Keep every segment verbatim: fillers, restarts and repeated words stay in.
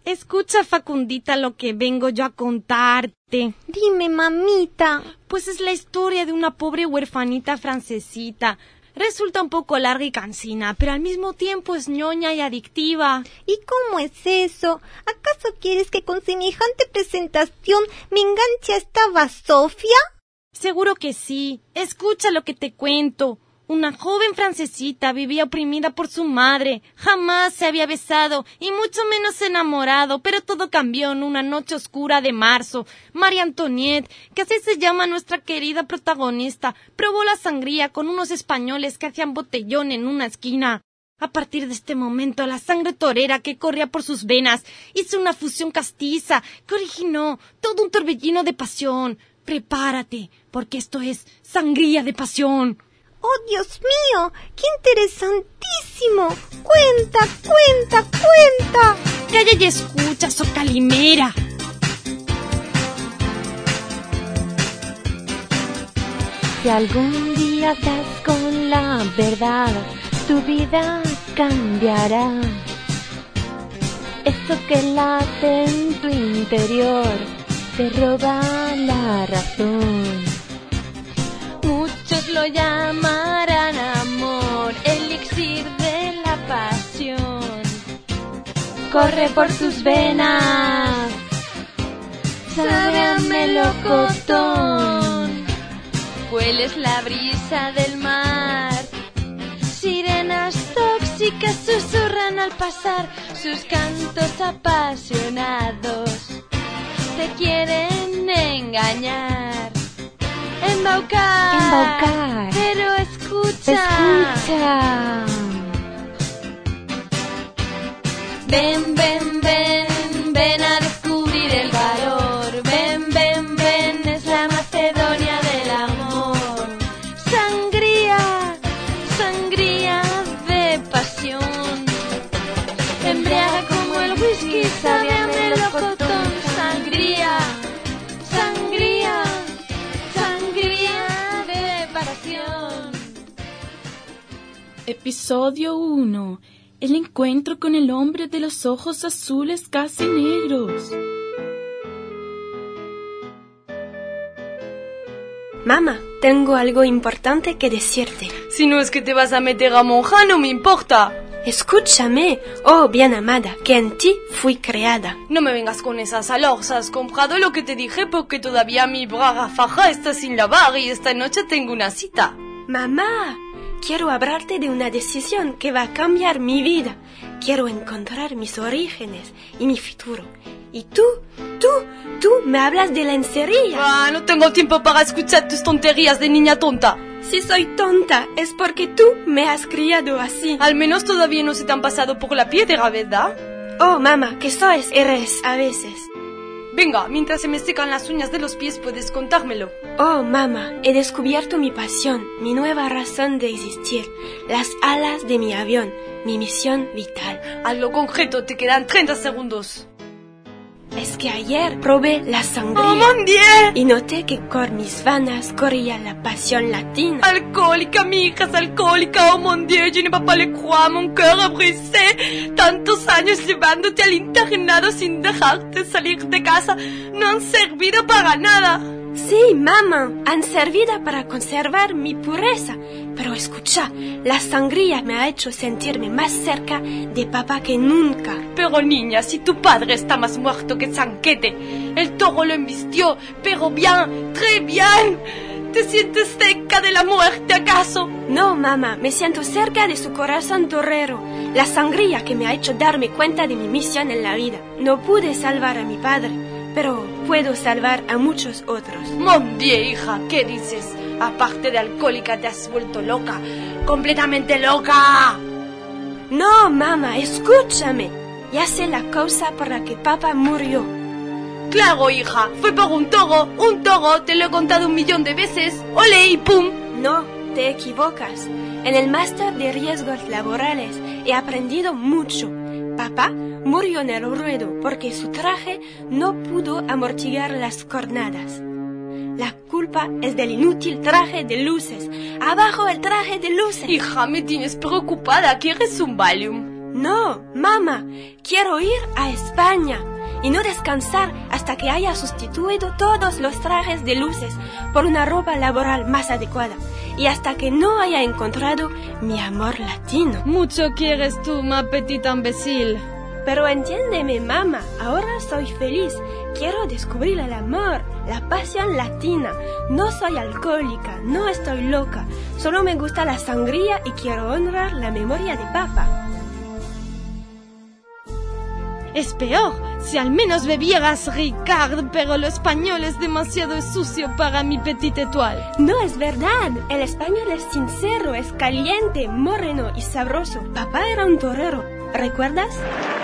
Escucha, Facundita, lo que vengo yo a contarte. Dime, mamita. Pues es la historia de una pobre huerfanita francesita. Resulta un poco larga y cansina, pero al mismo tiempo es ñoña y adictiva. ¿Y cómo es eso? ¿Acaso quieres que con semejante presentación me enganche a esta basofia? Seguro que sí. Escucha lo que te cuento. Una joven francesita vivía oprimida por su madre. Jamás se había besado y mucho menos enamorado, pero todo cambió en una noche oscura de marzo. María Antoniette, que así se llama nuestra querida protagonista, probó la sangría con unos españoles que hacían botellón en una esquina. A partir de este momento, la sangre torera que corría por sus venas hizo una fusión castiza que originó todo un torbellino de pasión. Prepárate, porque esto es sangría de pasión. ¡Oh, Dios mío! ¡Qué interesantísimo! ¡Cuenta, cuenta, cuenta! Calla y escucha, socalimera. Si algún día das con la verdad, tu vida cambiará. Esto que late en tu interior te roba la razón. Muchos lo llamarán amor, elixir de la pasión. Corre por tus venas, sabe a melocotón. Hueles la brisa del mar, sirenas tóxicas susurran al pasar sus cantos apasionados. Te quieren engañar. Embaucar, Embaucar. Pero escucha, Escucha. Ven, ven, ven, ven a descubrir el valor. Ven, ven, ven, es la Macedonia del amor. Sangría, sangría de pasión. Embriaga como el whisky, sabe a melocotón. Sangría, sangría. Episodio uno. El encuentro con el hombre de los ojos azules casi negros. Mamá, tengo algo importante que decirte. Si no es que te vas a meter a monja, no me importa. Escúchame, oh bien amada, que en ti fui creada. No me vengas con esas alojas. Has comprado lo que te dije porque todavía mi braga faja está sin lavar y esta noche tengo una cita. Mamá, quiero hablarte de una decisión que va a cambiar mi vida. Quiero encontrar mis orígenes y mi futuro. Y tú, tú, tú me hablas de lencería. Ah, no tengo tiempo para escuchar tus tonterías de niña tonta. Si soy tonta, es porque tú me has criado así. Al menos todavía no se te han pasado por la piedra, ¿verdad? Oh, mamá, ¿qué sois? Eres a veces. Venga, mientras se me secan las uñas de los pies puedes contármelo. Oh, mamá, he descubierto mi pasión, mi nueva razón de existir, las alas de mi avión, mi misión vital. Hazlo concreto, te quedan treinta segundos. Es que ayer probé la sangría. ¡Oh, mon Dieu! Y noté que con mis venas corría la pasión latina. Alcohólica, mi hija es alcohólica. Oh, mon Dieu, je ne peux pas le croire, mon cœur a brisé. Tantos años llevándote al internado sin dejarte salir de casa no han servido para nada. Sí, mamá, han servido para conservar mi pureza. Pero escucha, la sangría me ha hecho sentirme más cerca de papá que nunca. Pero niña, si tu padre está más muerto que Zanquete, el toro lo embistió, pero bien, très bien. ¿Te sientes cerca de la muerte acaso? No, mamá, me siento cerca de su corazón torero. La sangría que me ha hecho darme cuenta de mi misión en la vida. No pude salvar a mi padre, pero puedo salvar a muchos otros. Mon Dieu, hija, ¿qué dices? Aparte de alcohólica te has vuelto loca, completamente loca. No, mamá, escúchame. Ya sé la causa por la que papá murió. Claro, hija, fue por un toro, un toro, te lo he contado un millón de veces. Ole y pum. No, te equivocas. En el máster de riesgos laborales he aprendido mucho. Papá murió en el ruedo porque su traje no pudo amortiguar las cornadas. La culpa es del inútil traje de luces. ¡Abajo el traje de luces! Hija, me tienes preocupada. ¿Quieres un Valium? No, mamá, quiero ir a España y no descansar hasta que haya sustituido todos los trajes de luces por una ropa laboral más adecuada y hasta que no haya encontrado mi amor latino. Mucho quieres tú, ma petite imbécile. Pero entiéndeme, mamá, ahora soy feliz. Quiero descubrir el amor, la pasión latina. No soy alcohólica, no estoy loca. Solo me gusta la sangría y quiero honrar la memoria de papá. Es peor, si al menos bebieras Ricard, pero lo español es demasiado sucio para mi petite étoile. No es verdad, el español es sincero, es caliente, moreno y sabroso. Papá era un torero, ¿recuerdas?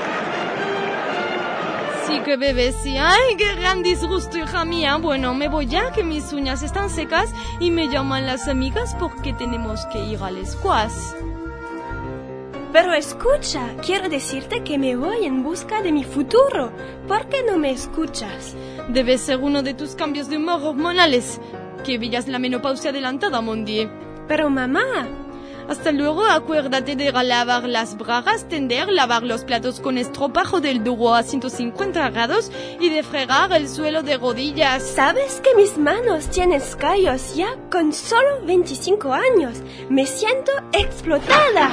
Sí que bebé, sí. ¡Ay, qué gran disgusto, hija mía! Bueno, me voy ya, que mis uñas están secas y me llaman las amigas porque tenemos que ir al squash. Pero escucha, quiero decirte que me voy en busca de mi futuro. ¿Por qué no me escuchas? Debe ser uno de tus cambios de humor hormonales. Que veías la menopausia adelantada, mon Dieu. Pero mamá... Hasta luego, acuérdate de lavar las bragas, tender, lavar los platos con estropajo del duro a ciento cincuenta grados y de fregar el suelo de rodillas. ¿Sabes que mis manos tienen callos ya con solo veinticinco años? Me siento explotada.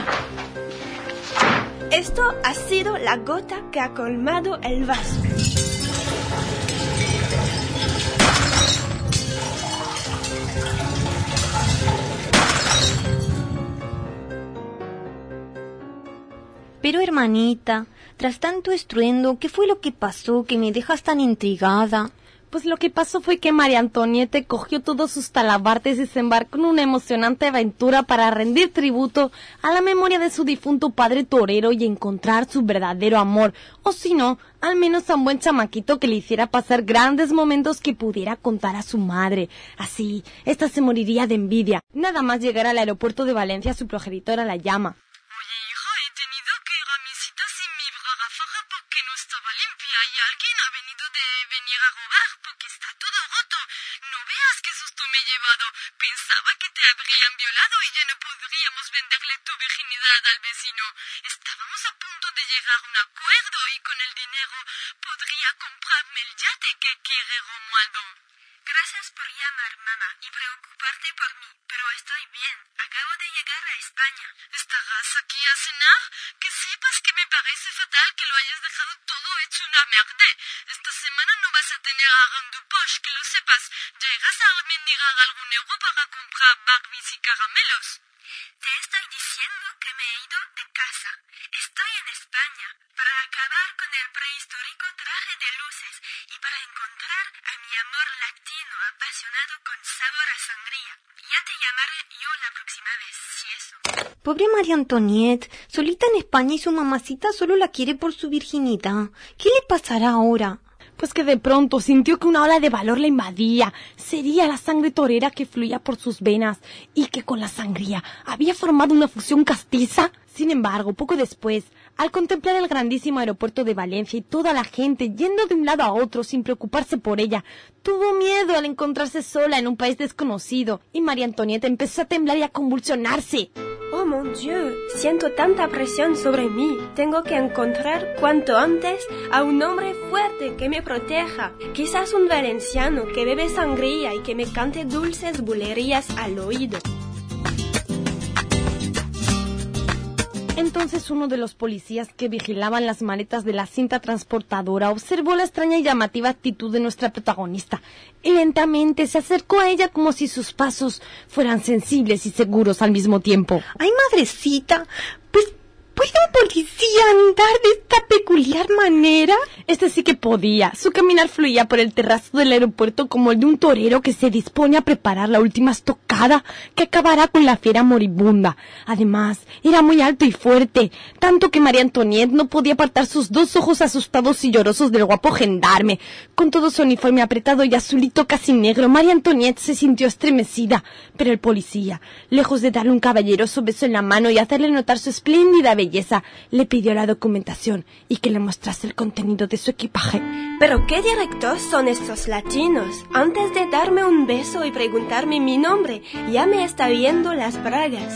Esto ha sido la gota que ha colmado el vaso. Pero hermanita, tras tanto estruendo, ¿qué fue lo que pasó que me dejas tan intrigada? Pues lo que pasó fue que María Antonieta cogió todos sus talabartes y se embarcó en una emocionante aventura para rendir tributo a la memoria de su difunto padre torero y encontrar su verdadero amor, o si no, al menos a un buen chamaquito que le hiciera pasar grandes momentos que pudiera contar a su madre. Así, ésta se moriría de envidia. Nada más llegar al aeropuerto de Valencia, su progenitora la llama. Pensaba que te habrían violado y ya no podríamos venderle tu virginidad al vecino. Estábamos a punto de llegar a un acuerdo y con el dinero podría comprarme el yate que quiere Romualdo. Gracias por llamar, mamá, y preocuparte por mí, pero estoy bien. Acabo de llegar a España. ¿Estarás aquí a cenar? Que sepas que me parece fatal que lo hayas dejado todo hecho una merde. Esta semana no vas a tener a Randu Posh, que lo sepas. Llegas a mendigar algún euro para comprar Barbies y caramelos. Te estoy diciendo que me he ido de casa. Estoy en España para acabar con el prehistórico traje de luces y para encontrar a mi amor latino apasionado con sabor a sangría. Ya te llamaré yo la próxima vez, si eso. Pobre María Antonieta, solita en España y su mamacita solo la quiere por su virginidad. ¿Qué le pasará ahora? Pues que de pronto sintió que una ola de valor la invadía. Sería la sangre torera que fluía por sus venas y que con la sangría había formado una fusión castiza. Sin embargo, poco después, al contemplar el grandísimo aeropuerto de Valencia y toda la gente yendo de un lado a otro sin preocuparse por ella, tuvo miedo al encontrarse sola en un país desconocido y María Antonieta empezó a temblar y a convulsionarse. Oh, mon Dieu, siento tanta presión sobre mí. Tengo que encontrar cuanto antes a un hombre fuerte que me proteja. Quizás un valenciano que bebe sangría y que me cante dulces bulerías al oído. Entonces uno de los policías que vigilaban las maletas de la cinta transportadora observó la extraña y llamativa actitud de nuestra protagonista y lentamente se acercó a ella como si sus pasos fueran sensibles y seguros al mismo tiempo. ¡Ay, madrecita! Pues... ¿puede un policía andar de esta peculiar manera? Este sí que podía. Su caminar fluía por el terrazo del aeropuerto como el de un torero que se dispone a preparar la última estocada que acabará con la fiera moribunda. Además, era muy alto y fuerte, tanto que María Antonieta no podía apartar sus dos ojos asustados y llorosos del guapo gendarme. Con todo su uniforme apretado y azulito casi negro, María Antonieta se sintió estremecida, pero el policía, lejos de darle un caballeroso beso en la mano y hacerle notar su espléndida belleza, Belleza, le pidió la documentación y que le mostrase el contenido de su equipaje. ¿Pero qué directos son estos latinos? Antes de darme un beso y preguntarme mi nombre, ya me está viendo las bragas.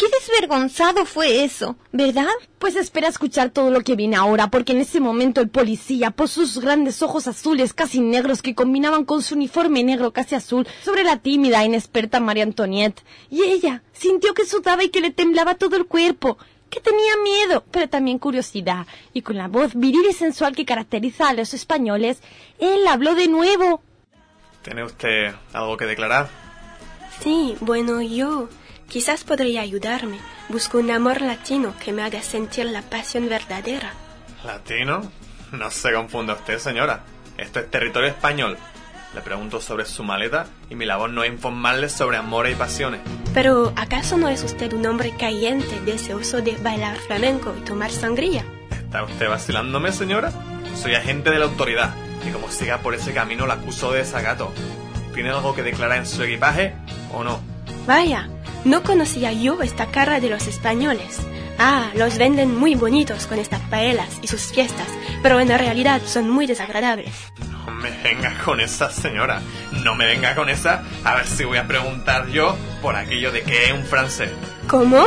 qué desvergonzado fue eso, ¿verdad? Pues espera a escuchar todo lo que viene ahora, porque en ese momento el policía posó sus grandes ojos azules casi negros que combinaban con su uniforme negro casi azul sobre la tímida e inexperta María Antoniette. Y ella sintió que sudaba y que le temblaba todo el cuerpo, que tenía miedo, pero también curiosidad. Y con la voz viril y sensual que caracteriza a los españoles, él habló de nuevo. ¿Tiene usted algo que declarar? Sí, bueno, yo quizás podría ayudarme. Busco un amor latino que me haga sentir la pasión verdadera. ¿Latino? No se confunda usted, señora. Esto es territorio español. Le pregunto sobre su maleta y mi labor no es informarle sobre amores y pasiones. Pero, ¿acaso no es usted un hombre caliente, deseoso de bailar flamenco y tomar sangría? ¿Está usted vacilándome, señora? Soy agente de la autoridad y como siga por ese camino la acuso de desacato. ¿Tiene algo que declarar en su equipaje o no? Vaya, no conocía yo esta cara de los españoles. Ah, los venden muy bonitos con estas paellas y sus fiestas, pero en realidad son muy desagradables. No me venga con esa, señora. No me venga con esa. A ver si voy a preguntar yo por aquello de que es un francés. ¿Cómo?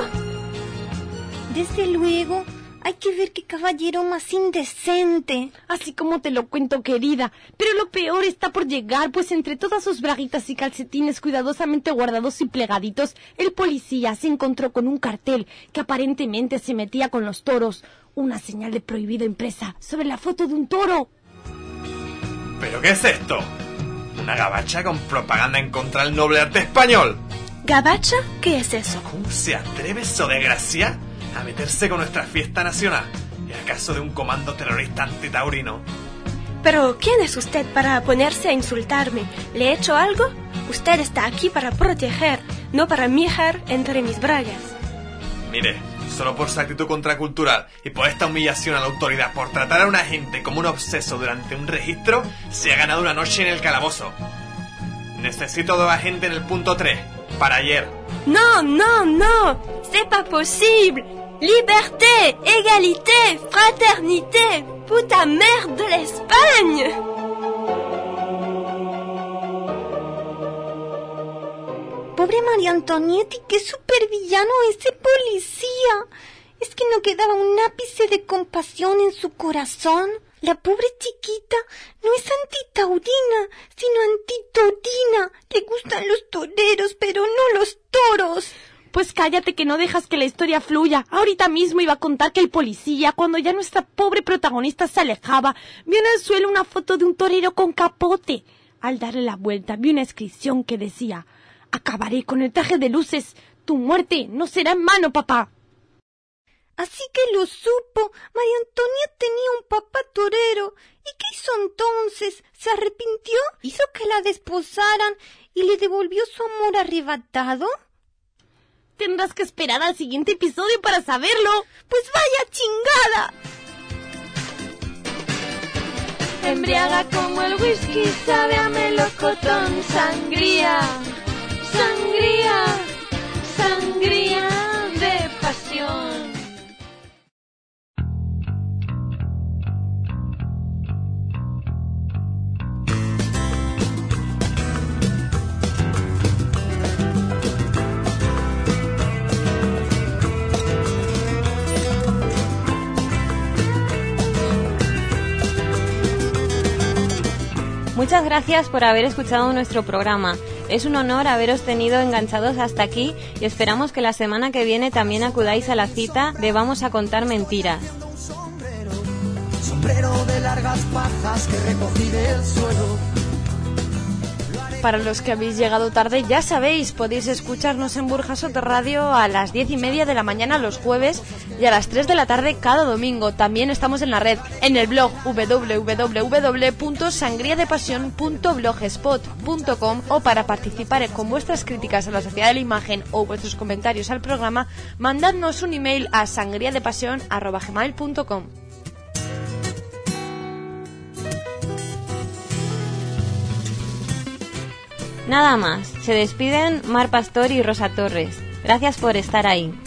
Desde luego, hay que ver qué caballero más indecente. Así como te lo cuento, querida. Pero lo peor está por llegar, pues entre todas sus braguitas y calcetines cuidadosamente guardados y plegaditos, el policía se encontró con un cartel que aparentemente se metía con los toros. Una señal de prohibido impresa sobre la foto de un toro. ¿Pero qué es esto? ¿Una gabacha con propaganda en contra del noble arte español? ¿Gabacha? ¿Qué es eso? ¿Cómo se atreve eso, desgracia, a meterse con nuestra fiesta nacional? ¿Y acaso de un comando terrorista antitaurino? ¿Pero quién es usted para ponerse a insultarme? ¿Le he hecho algo? Usted está aquí para proteger, no para mijar entre mis bragas. Mire, solo por su actitud contracultural y por esta humillación a la autoridad por tratar a una gente como un obseso durante un registro, se ha ganado una noche en el calabozo. Necesito dos agentes en el punto tres, para ayer. No, no, no, c'est pas possible. Liberté, égalité, fraternité, puta merde de l'Espagne. Pobre María Antoniette, qué supervillano ese policía. Es que no quedaba un ápice de compasión en su corazón. La pobre chiquita no es antitaurina, sino antitorina. Le gustan los toreros, pero no los toros. Pues cállate, que no dejas que la historia fluya. Ahorita mismo iba a contar que el policía, cuando ya nuestra pobre protagonista se alejaba, vio en el suelo una foto de un torero con capote. Al darle la vuelta, vio una inscripción que decía: acabaré con el traje de luces. Tu muerte no será en vano, papá. Así que lo supo. María Antoniette tenía un papá torero. ¿Y qué hizo entonces? ¿Se arrepintió? ¿Hizo que la desposaran y le devolvió su amor arrebatado? Tendrás que esperar al siguiente episodio para saberlo. Pues vaya chingada. Embriaga como el whisky, sabe a melocotón, sangría, sangría, sangría de pasión. Muchas gracias por haber escuchado nuestro programa. Es un honor haberos tenido enganchados hasta aquí y esperamos que la semana que viene también acudáis a la cita de Vamos a contar mentiras. Sombrero de largas pajas que recogí del suelo. Para los que habéis llegado tarde, ya sabéis, podéis escucharnos en Burjasot Radio a las diez y media de la mañana los jueves y a las tres de la tarde cada domingo. También estamos en la red, en el blog doble u doble u doble u punto sangría de pasión punto blogspot punto com, o para participar con vuestras críticas a la sociedad de la imagen o vuestros comentarios al programa, mandadnos un email a sangriadepasión arroba gmail punto com. Nada más, se despiden Mar Pastor y Rosa Torres. Gracias por estar ahí.